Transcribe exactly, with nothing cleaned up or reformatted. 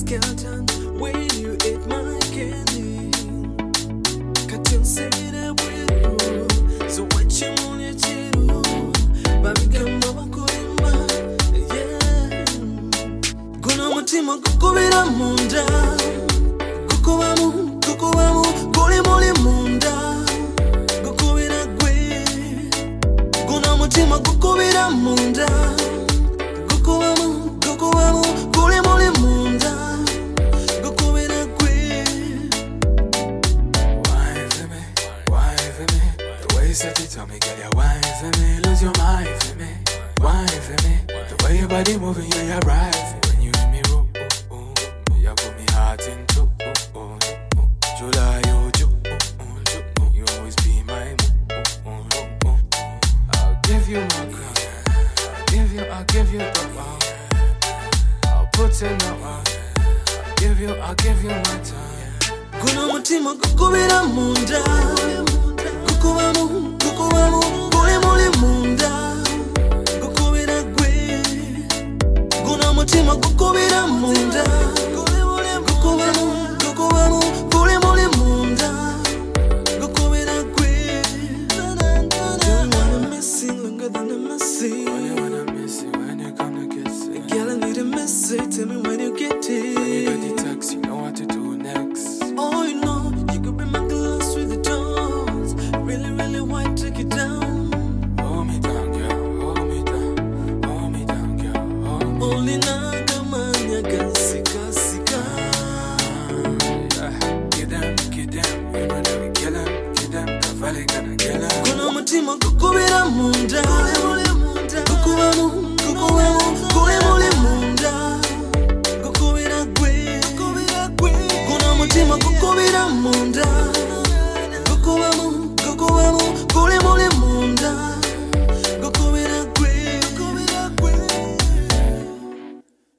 skeleton when you ate my candy. Can't say that we so what you want to do? Baby, come over, kurimba, yeah. Guna mutima kukubira munda, kukubamu, kukubamu, kuli muli munda, kukubira gwe. Guna mutima kukubira munda, kukubamu, kukubamu, kuli muli munda, kukubira gwe. Wine for me, wine for me. The way you set it on me, girl, you wine for me. Lose your mind for me, wine for me. The way your body moving, yeah, you're right. When you in me room, ooh, ooh, you put me heart in two, ooh, ooh, ooh. July, you, ju, ooh, ooh, ju, ooh. You always be my ooh, ooh, ooh, ooh. I'll give you my crown, I'll give you, I'll give you the wow. I'll put in the wow. I'll give you, I'll give you my time. Guna mutima kukubira munda, kukubamu, kukubamu, kuli muli munda, kukubira gwe. Guna mutima kukubira munda, kukubamu, kukubamu, kuli muli munda, kukubira gwe. Don't wanna miss it longer than I miss When you it. wanna miss it, when you come to kiss it. Girl, I need a message, tell me when you get When you get the it. text, you know what to do next. Oh, you know, you could be my glass with the tones. Really, really white, take it down. Hold me down, girl, hold me down. Hold me down, girl, hold me Only nagamanya gasika sika. down. Get them, get them, you know that we kill them. Get them, Cavalli gonna kill them. Kuna mutima kukubira munda, kukubamu, kukubamu, kuli muli munda, kukubira gwe. Kuna mutima kukubira munda, kukubamu.